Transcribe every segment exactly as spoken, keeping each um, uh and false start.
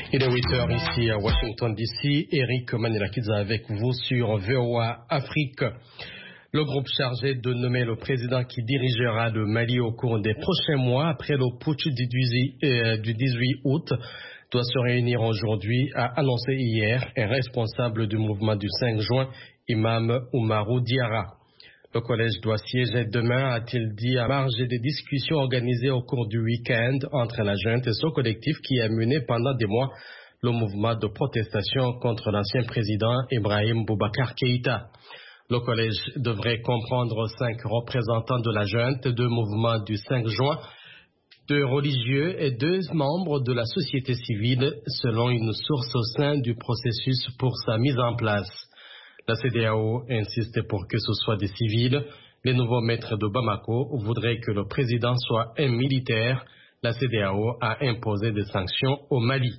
Il est huit heures ici à Washington D C. Eric Manilakidza avec vous sur V O A Afrique. Le groupe chargé de nommer le président qui dirigera le Mali au cours des prochains mois après le putsch du dix-huit août doit se réunir aujourd'hui, a annoncé hier un responsable du mouvement du cinq juin, Imam Oumarou Diarra. Le collège doit siéger demain, a-t-il dit, à marge des discussions organisées au cours du week-end entre la junte et son collectif qui a mené pendant des mois le mouvement de protestation contre l'ancien président Ibrahim Boubacar Keïta. Le collège devrait comprendre cinq représentants de la junte, deux mouvements du cinq juin, deux religieux et deux membres de la société civile, selon une source au sein du processus pour sa mise en place. La C D A O insiste pour que ce soit des civils. Les nouveaux maîtres de Bamako voudraient que le président soit un militaire. La C D A O a imposé des sanctions au Mali.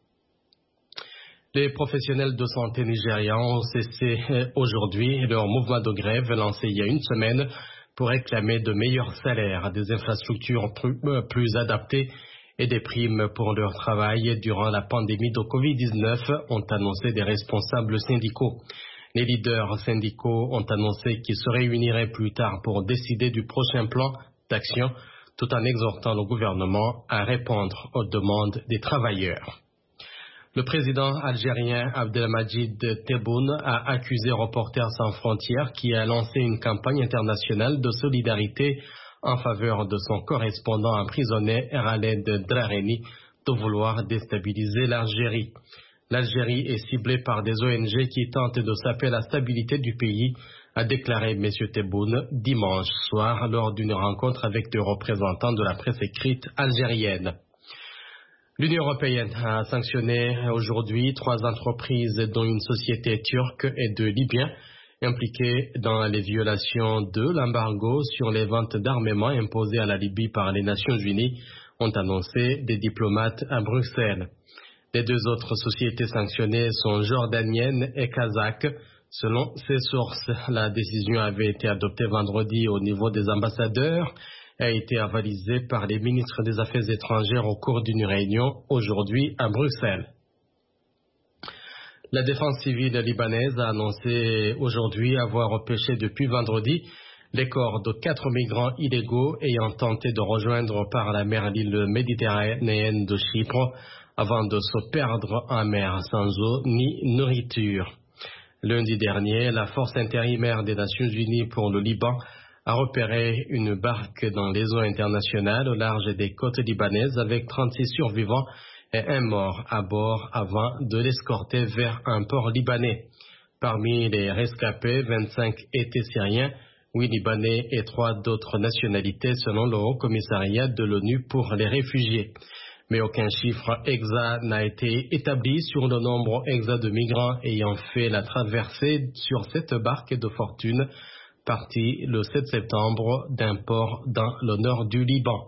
Les professionnels de santé nigérians ont cessé aujourd'hui leur mouvement de grève lancé il y a une semaine pour réclamer de meilleurs salaires, des infrastructures plus, plus adaptées et des primes pour leur travail durant la pandémie de covid dix-neuf, ont annoncé des responsables syndicaux. Les leaders syndicaux ont annoncé qu'ils se réuniraient plus tard pour décider du prochain plan d'action, tout en exhortant le gouvernement à répondre aux demandes des travailleurs. Le président algérien Abdelmadjid Tebboune a accusé Reporters sans frontières, qui a lancé une campagne internationale de solidarité en faveur de son correspondant emprisonné Khaled Drareni, de vouloir déstabiliser l'Algérie. L'Algérie est ciblée par des O N G qui tentent de saper la stabilité du pays, a déclaré M. Tebboune dimanche soir lors d'une rencontre avec des représentants de la presse écrite algérienne. L'Union européenne a sanctionné aujourd'hui trois entreprises, dont une société turque et deux Libyens, impliqués dans les violations de l'embargo sur les ventes d'armement imposé à la Libye par les Nations Unies, ont annoncé des diplomates à Bruxelles. Les deux autres sociétés sanctionnées sont jordaniennes et kazakhes. Selon ces sources, la décision avait été adoptée vendredi au niveau des ambassadeurs et a été avalisée par les ministres des Affaires étrangères au cours d'une réunion aujourd'hui à Bruxelles. La défense civile libanaise a annoncé aujourd'hui avoir repêché depuis vendredi les corps de quatre migrants illégaux ayant tenté de rejoindre par la mer l'île méditerranéenne de Chypre avant de se perdre en mer sans eau ni nourriture. Lundi dernier, la force intérimaire des Nations Unies pour le Liban a repéré une barque dans les eaux internationales au large des côtes libanaises avec trente-six survivants et un mort à bord avant de l'escorter vers un port libanais. Parmi les rescapés, vingt-cinq étaient syriens, huit libanais et trois d'autres nationalités selon le Haut Commissariat de l'ONU pour les réfugiés. Mais aucun chiffre exact n'a été établi sur le nombre exact de migrants ayant fait la traversée sur cette barque de fortune partie le sept septembre d'un port dans le nord du Liban.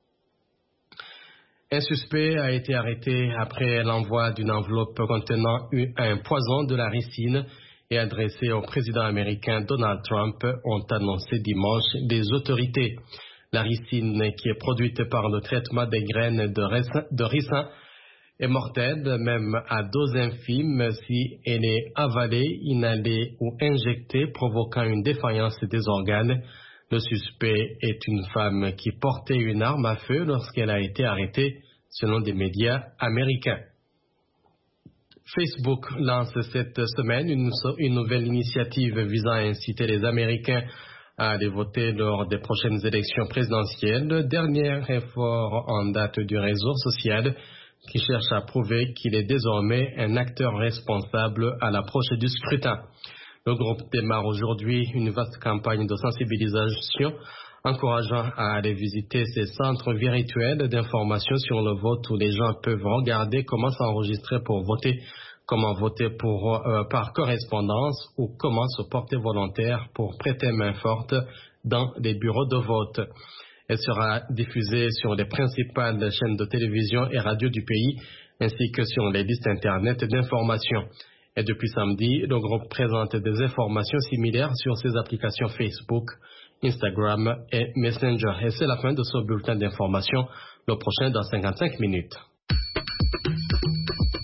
Un suspect a été arrêté après l'envoi d'une enveloppe contenant un poison de la ricine et adressé au président américain Donald Trump, ont annoncé dimanche les autorités. La ricine, qui est produite par le traitement des graines de ricin, de ricin est mortelle, même à dose infime, si elle est avalée, inhalée ou injectée, provoquant une défaillance des organes. Le suspect est une femme qui portait une arme à feu lorsqu'elle a été arrêtée, selon des médias américains. Facebook lance cette semaine une, une nouvelle initiative visant à inciter les Américains à aller voter lors des prochaines élections présidentielles, le dernier effort en date du réseau social qui cherche à prouver qu'il est désormais un acteur responsable à l'approche du scrutin. Le groupe démarre aujourd'hui une vaste campagne de sensibilisation encourageant à aller visiter ces centres virtuels d'information sur le vote où les gens peuvent regarder comment s'enregistrer pour voter, comment voter pour, euh, par correspondance ou comment se porter volontaire pour prêter main forte dans les bureaux de vote. Elle sera diffusée sur les principales chaînes de télévision et radio du pays, ainsi que sur les listes Internet d'information. Et depuis samedi, le groupe présente des informations similaires sur ses applications Facebook, Instagram et Messenger. Et c'est la fin de ce bulletin d'information, le prochain dans cinquante-cinq minutes.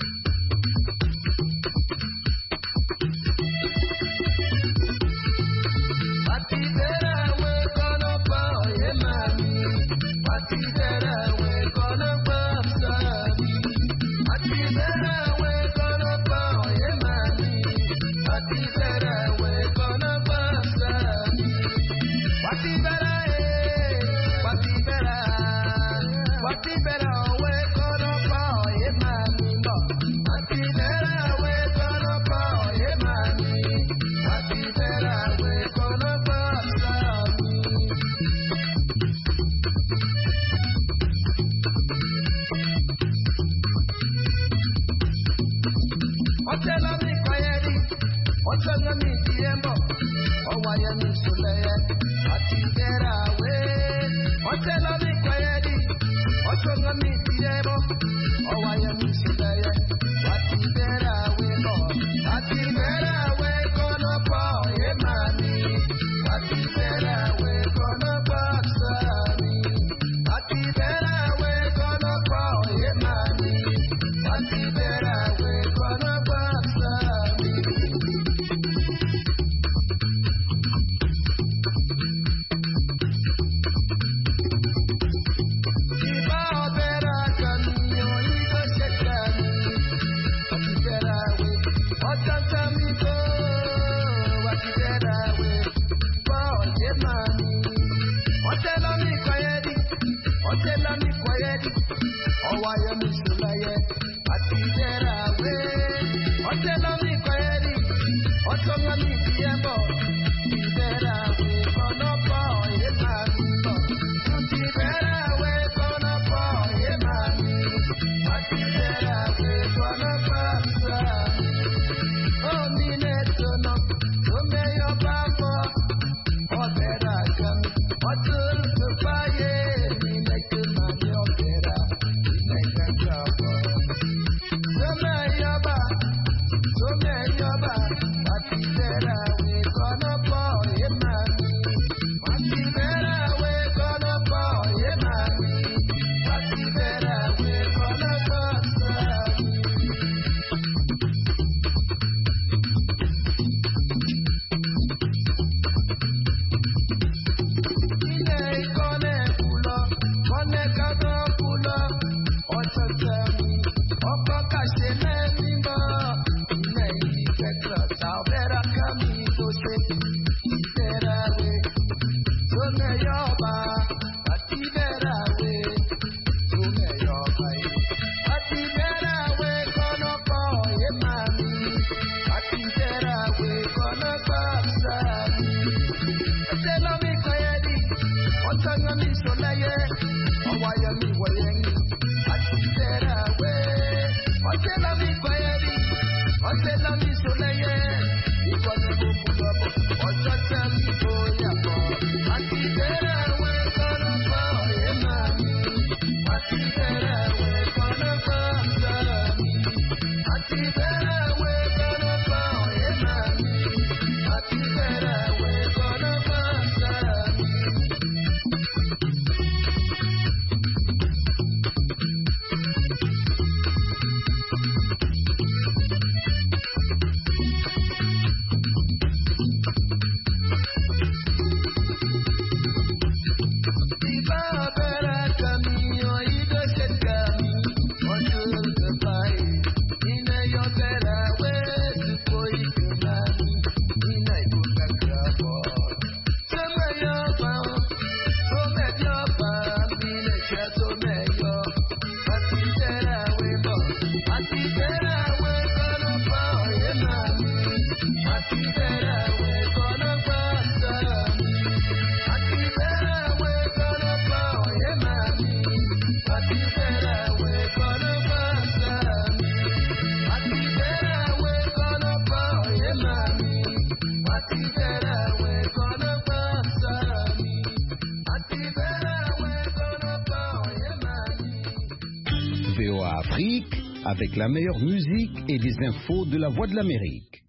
V O A Afrique, avec la meilleure musique et des infos de la Voix de l'Amérique.